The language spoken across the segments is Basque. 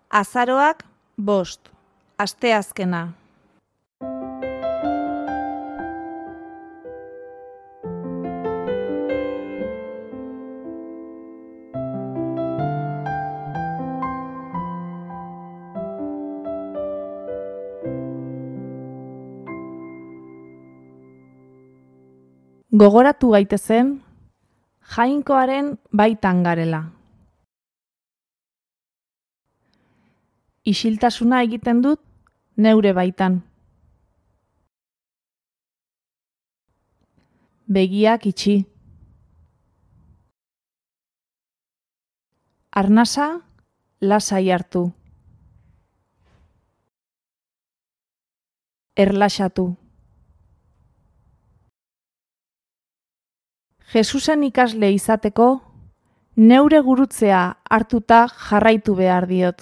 Azaroak 5, asteazkena. Gogoratu gaitezen, Jainkoaren baitan garela. Isiltasuna egiten dut neure baitan. Begiak itxi. Arnasa lasai hartu. Erlaxatu. Jesusen ikasle izateko, neure gurutzea hartuta jarraitu behar diot.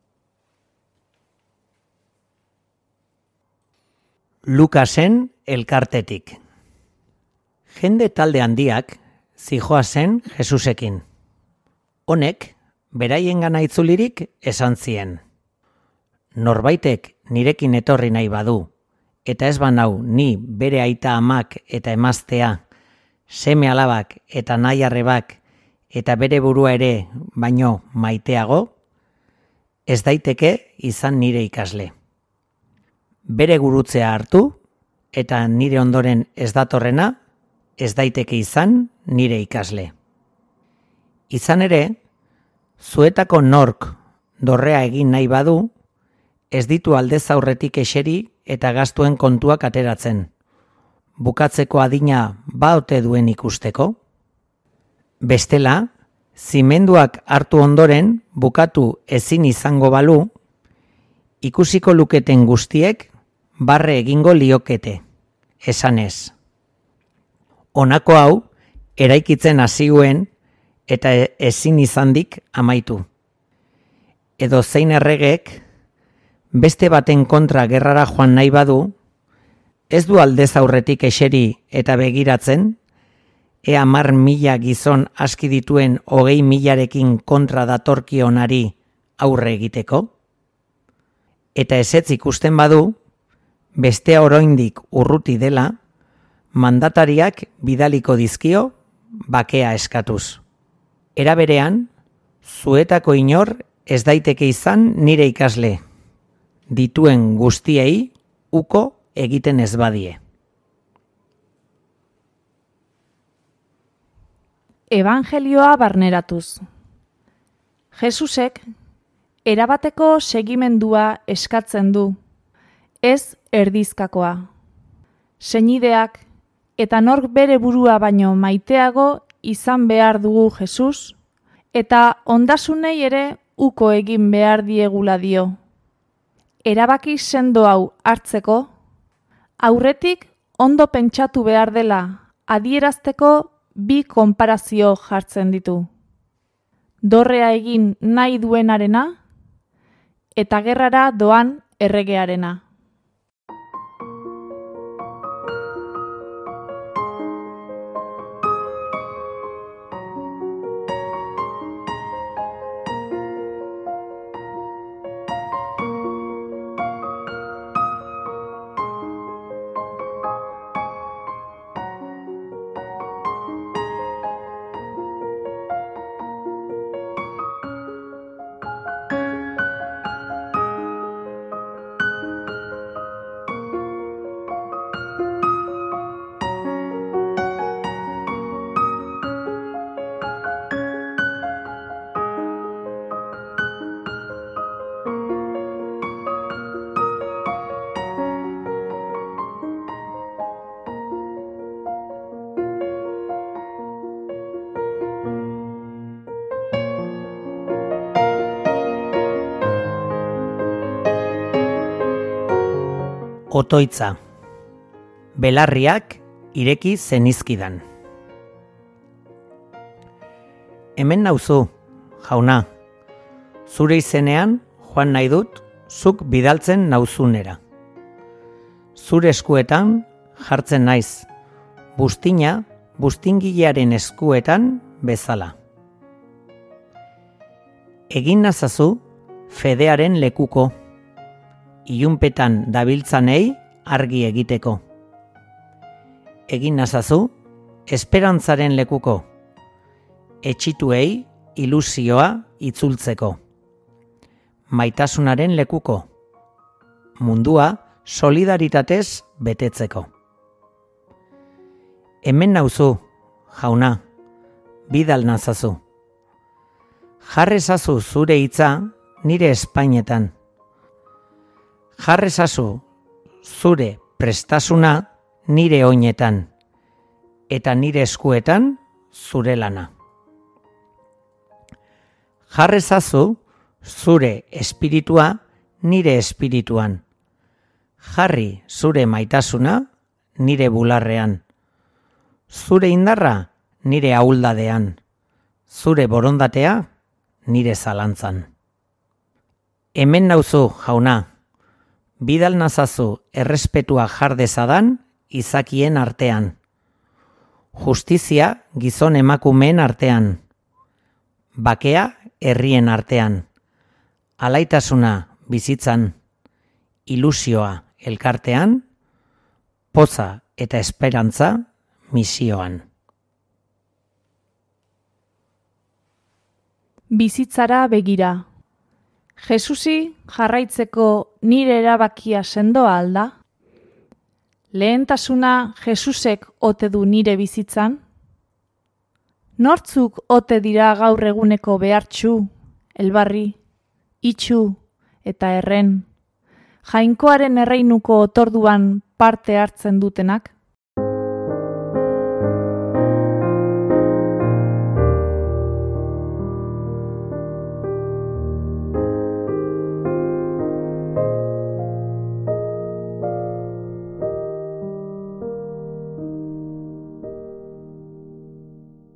Lukasen elkartetik. Jende talde handiak zihoazen Jesusekin. Honek, beraiengana itzulirik esan zien. Norbaitek nirekin etorri nahi badu, eta ez banau ni bere aita amak eta emaztea, seme alabak eta nahi arrebak eta bere burua ere baino maiteago, ez daiteke izan nire ikasle. Bere gurutzea hartu eta nire ondoren ez datorrena, ez daiteke izan nire ikasle. Izan ere, zuetako nork dorrea egin nahi badu, ez ditu aldez aurretik eseri eta gastuen kontuak ateratzen. Bukatzeko adina baote duen ikusteko. Bestela, zimenduak hartu ondoren bukatu ezin izango balu, ikusiko luketen guztiek barre egingo liokete, esanez. Honako hau, eraikitzen hasiguen eta ezin izandik amaitu. Edo zein erregek, beste baten kontra gerrara joan nahi badu, ez du aldez aurretik eseri eta begiratzen, ea 10.000 gizon aski dituen 20.000 kontra datorkionari aurre egiteko? Eta ezetz ikusten badu, bestea oraindik urruti dela, mandatariak bidaliko dizkio bakea eskatuz. Era berean, zuetako inor ez daiteke izan nire ikasle, dituen guztiei uko egiten ez badie. Evangelioa barneratuz. Jesusek erabateko segimendua eskatzen du, ez erdizkakoa. Senideak eta nork bere burua baino maiteago izan behar dugu Jesus, eta ondasunei ere uko egin behar diegula dio. Erabaki sendo hau hartzeko, aurretik ondo pentsatu behar dela adierazteko 2 konparazio jartzen ditu. Dorrea egin nahi duenarena eta gerrara doan erregearena. Otoitza. Belarriak ireki zenizkidan. Hemen nauzu, jauna. Zure izenean joan nahi dut zuk bidaltzen nauzunera. Zure eskuetan jartzen naiz, buztina buztingilearen eskuetan bezala. Egin nazazu fedearen lekuko, ilunpetan dabiltzanei argi egiteko. Egin nazazu, esperantzaren lekuko, etxituei ilusioa itzultzeko. Maitasunaren lekuko, mundua solidaritatez betetzeko. Hemen nauzu, jauna, bidal nazazu. Jarrezazu zure hitza nire espainetan. Jarrezazu zure prestasuna nire oinetan, eta nire eskuetan zure lana. Jarrezazu zure espiritua nire espirituan. Jarri zure maitasuna nire bularrean. Zure indarra nire ahuldadean. Zure borondatea nire zalantzan. Hemen nauzu, jauna, bidal nazazu errespetua jar dezadan izakien artean. Justizia gizon emakumeen artean. Bakea herrien artean. Alaitasuna bizitzan. Ilusioa elkartean. Poza eta esperantza misioan. Bizitzara begira. Jesusi jarraitzeko nire erabakia sendoa alda? Lehentasuna Jesusek ote du nire bizitzan? Nortzuk ote dira gaur eguneko behartxu, elbarri, itxu eta erren, jainkoaren erreinuko otorduan parte hartzen dutenak?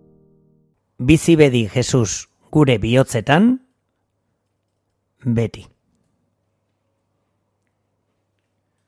Bizi bedi Jesus gure bihotzetan, beti.